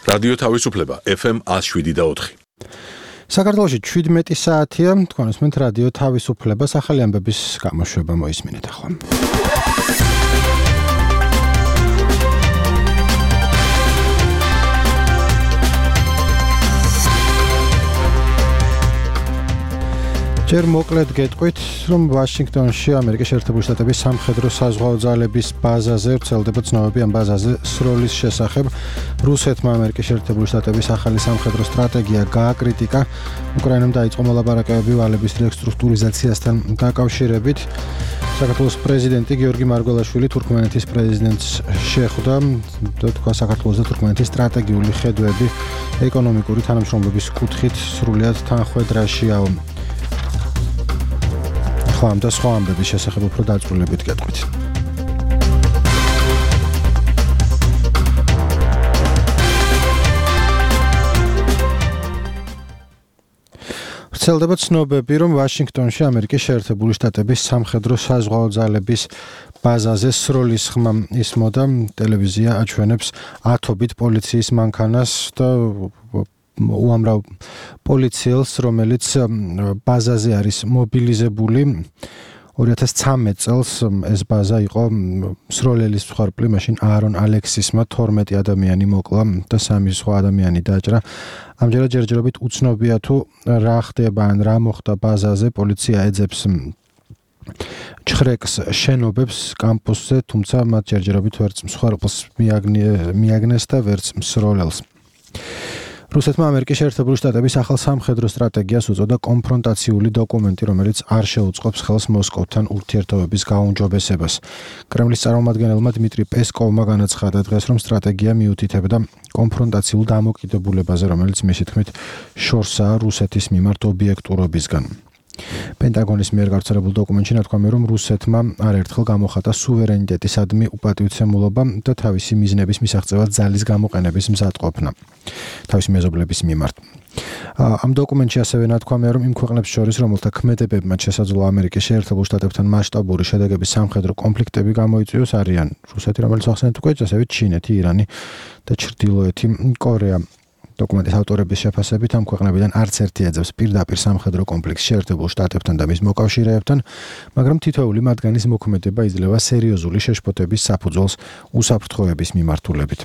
რადიო თავისუფლება FM 107.4. საქართველოში 17 საათია, თქვენ უსმენთ რადიო თავისუფლებას, ახალი ამბების გამოშვება მოისმინეთ ახლა. ჯერ მოკლედ გეტყვით, რომ ვაშინგტონში ამერიკის შეერთებული შტატების სამხედრო საზღვაო ძალების ბაზაზე ვრცელდება ცნობები ამ ბაზაზე სროლის შესახებ. რუსეთმა ამერიკის შეერთებული შტატების ახალი სამხედრო სტრატეგია გააკრიტიკა. უკრაინამ დაიწყო მოლაპარაკებები ვალების რესტრუქტურიზაციასთან დაკავშირებით. საქართველოს პრეზიდენტი გიორგი მარგველაშვილი თურქმენეთის პრეზიდენტს შეხვდა. თქვა საქართველოს და თურქმენეთის სტრატეგიული ხედვები ეკონომიკური თანამშრომლობის კუთხით სრულიად თანხვედრაშია. ამ და სხვა ამბების შესახებ უფრო დაწვრილებით გეტყვით. ვრცელდება ცნობები, რომ ვაშინგტონში ამერიკის შეერთებული შტატების სამხედრო საზღვაო ძალების ბაზაზე სროლის ხმა ისმოდა. ტელევიზია აჩვენებს ათობით პოლიციის მანქანას და უამრავ პოლიციელს, რომელიც ბაზაზე არის მობილიზებული. 2013 წელს ეს ბაზა იყო სროლელის მსხვერპლი, მაშინ აარონ ალექსისმა 12 ადამიანი მოკლა და 3 სხვა ადამიანი დაჭრა. ამჯერად ჯერჯერობით უცნობია თუ რა ხდება ან რა მოხდა ბაზაზე. პოლიცია ეძებს ჩხრეკს შენობებს კამპუსზე, თუმცა მათ ჯერჯერობით ვერც მსხვერპლს მიაგნეს და ვერც მსროლელს. რუსეთმა ამერიკის შეერთებული შტატების ახალ სამხედრო სტრატეგიას უწოდა კონფრონტაციული დოკუმენტი, რომელიც არ შეუწყობს ხელს მოსკოვთან ურთიერთობების გაუმჯობესებას. კრემლის წარმომადგენელმა დმიტრი პესკოვმა განაცხადა დღეს, რომ სტრატეგია მიუთითებდა კონფრონტაციულ დამოკიდებულებაზე, რომელიც მისი თქმით შორსაა რუსეთის მიმართ ობიექტურობისგან. პენტაგონის მიერ გავრცელებულ დოკუმენტში ნათქვამია, რომ რუსეთმა არაერთხელ გამოხატა სუვერენიტეტისადმი უპატივცემულობა და თავისი მიზნების მისაღწევად ძალის გამოყენების მზადყოფნა თავისი მეზობლების მიმართ. ამ დოკუმენტში ასევე ნათქვამია, რომ იმ ქვეყნებს შორის, რომელთა ქმედებებმა შესაძლოა ამერიკის შეერთებულ შტატებთან მასშტაბური შედეგების სამხედრო კონფლიქტები გამოიწვიოს, არიან რუსეთი, რომელიც ახსენეთ უკვე, ასევე ჩინეთი, ირანი და ჩრდილოეთი კორეა. დოკუმენტის ავტორების შეფასებით ამ ქვეყნებიდან არც ერთი ეძებს პირდაპირ სამხედრო კონფლიქტს შეერთებულ შტატებთან და მის მოკავშირეებთან, მაგრამ თითოეული მათგანის მოქმედება იძლევა სერიოზული შეშფოთების საფუძველს უსაფრთხოების მიმართულებით.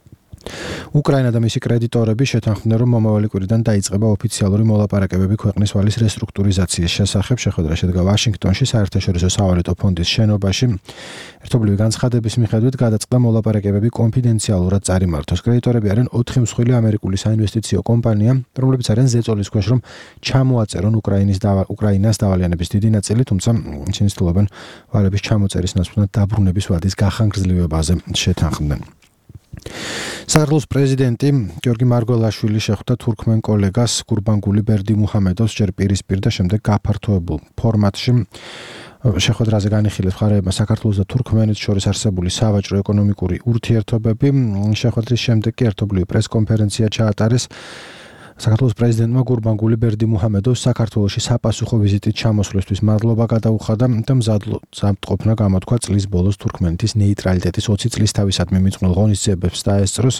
უკრაინა და მისი კრედიტორები შეთანხმდნენ, რომ მომავალი კვირიდან დაიწყება ოფიციალური მოლაპარაკებები ქვეყნის ვალის რესტრუქტურიზაციის შესახებ. შეხვედრა შედგა ვაშინგტონში საერთაშორისო სავალუტო ფონდის შენობაში. ერთობლივი განცხადების მიხედვით გადაწყდა მოლაპარაკებები კონფიდენციალურად წარიმართოს. კრედიტორები არიან 4 მსხვილი ამერიკული საინვესტიციო კომპანია, რომლებიც არიან ზეწოლის ქვეშ, რომ ჩამოაწერონ უკრაინას დავალიანების დიდი ნაწილი, თუმცა ისინი ცდილობენ ვალების ჩამოწერის ნაცვლად დაბრუნების ვადის გახანგრძლივებაზე შეთანხმდნენ. საქართველოს პრეზიდენტი გიორგი მარგველაშვილი შეხვდა თურქმენ კოლეგას გურბანგული ბერდიმუჰამედოვს ჯერ პირისპირ და შემდეგ გაფართოებულ ფორმატში. შეხვედრაზე განიხილეს მხარეებმა საქართველოს და თურქმენეთის შორის არსებული სავაჭრო-ეკონომიკური ურთიერთობები. შეხვედრის შემდეგ კი ერთობლივი პრესკონფერენცია ჩაატარეს. საქართველოს პრეზიდენტმა გურბანგული ბერდიმუჰამედოვს საქართველოში საპასუხო ვიზიტით ჩამოსვლისთვის მადლობა გადაუხადა და მზადყოფნა გამოთქვა წლის ბოლოს თურქმენეთის ნეიტრალიტეტის 20 წლის თავისადმი მიწყვილ ღონისძიებებს დაესწროს.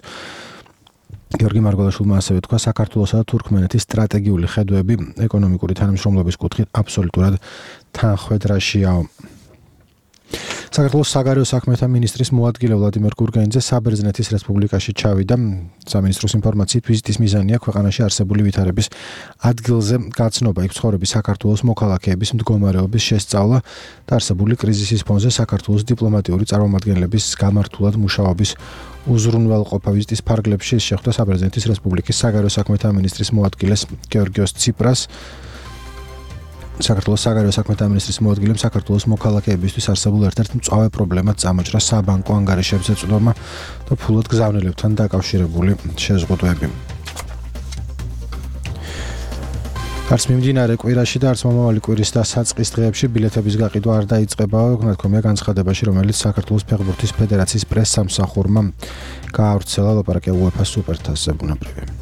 გიორგი მარგველაშვილმა ასევე თქვა, საქართველოსა და თურქმენეთის სტრატეგიული ხედვები ეკონომიკური თანამშრომლობის კუთხით აბსოლუტურად თანხვედრაშიაო. საქართველოს საგარეო საქმეთა მინისტრის მოადგილე ვლადიმერ გურგენიძე საბერძნეთის რესპუბლიკაში ჩავიდა. სამინისტროს ინფორმაციით ვიზიტის მიზანია ქვეყანაში არსებული ვითარების ადგილზე გაცნობა, იქ ცხოვრების საქართველოს მოქალაქეების მდგომარეობის შესწავლა და არსებული კრიზისის ფონზე საქართველოს დიპლომატიური წარმომადგენლების გამართულად მუშაობის უზრუნველყოფა. ვიზიტის ფარგლებში შეხვდა საბერძნეთის რესპუბლიკის საგარეო საქმეთა მინისტრის მოადგილეს გეორგიოს ციპრას. საქართველოს საგარეო საქმეთა მინისტრის მოადგილემ საქართველოს მოქალაქეებისთვის არსებულ ერთ-ერთ მწვავე პრობლემად წამოჭრა საბანკო ანგარიშებზე წვდომა და ფულად გზავნილებთან დაკავშირებული შეზღუდვები. არც მიმდინარე კვირაში და არც მომავალი კვირის და საწყის დღეებში ბილეთების გაყიდვა არ დაიწყება, ნათქვამია განცხადებაში, რომელიც საქართველოს ფეხბურთის ფედერაციის პრესსამსახურმა გაავრცელა. ლაპარაკია UEFA სუპერთასზე ბუნებრივია.